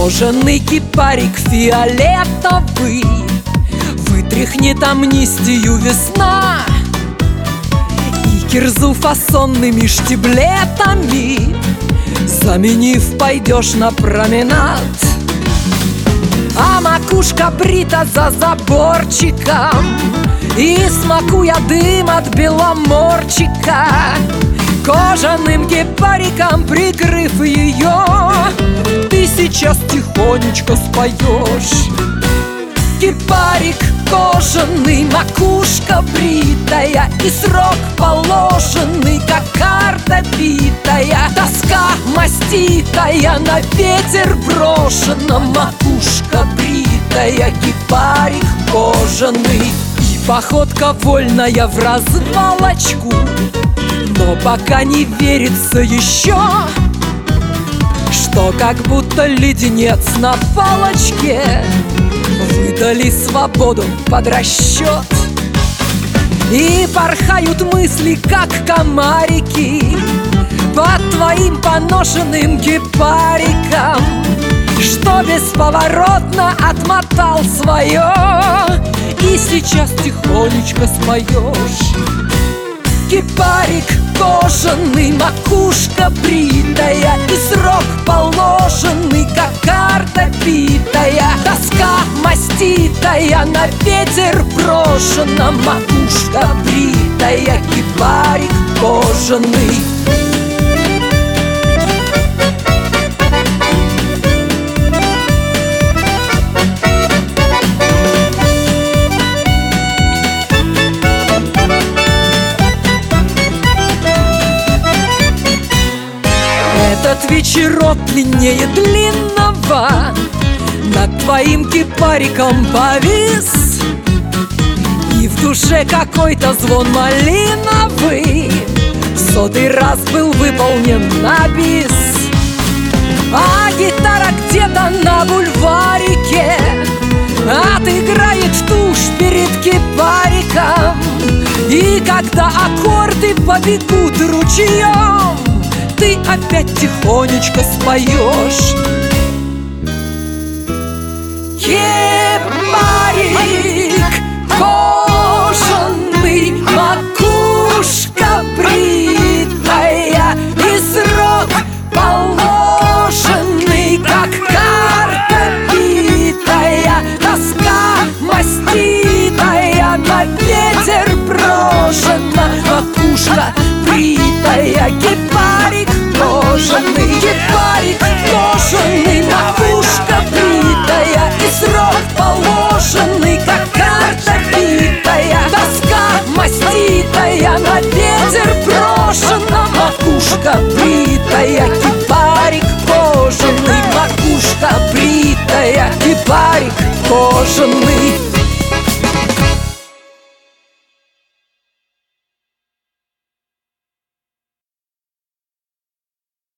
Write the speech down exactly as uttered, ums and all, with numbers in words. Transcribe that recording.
Кожаный кипарик фиолетовый вытряхнет амнистию весна, и кирзу фасонными штиблетами заменив, пойдешь на променад. А макушка брита за заборчиком, и смакуя дым от беломорчика, кожаным кипариком прикрыв ее, ты сейчас тихонечко споешь. Кипарик кожаный, макушка бритая, и срок положенный, как карта битая. Доска маститая, на ветер брошена, макушка бритая, кипарик кожаный. И походка вольная в развалочку, но пока не верится еще, что как будто леденец на палочке выдали свободу под расчет. И порхают мысли, как комарики, под твоим поношенным кипариком, что бесповоротно отмотал свое, и сейчас тихонечко споешь. Кипарик кожаный, макушка бритая, и срок положенный, как карта битая. Доска маститая, на ветер брошена, макушка бритая, кипарик кожаный. Этот вечерок длиннее длинного над твоим кипариком повис, и в душе какой-то звон малиновый в сотый раз был выполнен на бис. А гитара где-то на бульварике отыграет тушь перед кипариком, и когда аккорды побегут ручьем, ты опять тихонечко споешь. Кипарик кожаный, макушка бритая, и срок положенный, как карта битая. Доска маститая, на ветер брошена, макушка бритая, кипарик кожаный. Кипарик кожаный, макушка бритая, и срок положенный, как карта битая. Доска маститая, на ветер брошена, макушка бритая, кипарик кожаный. Макушка бритая, кипарик кожаный.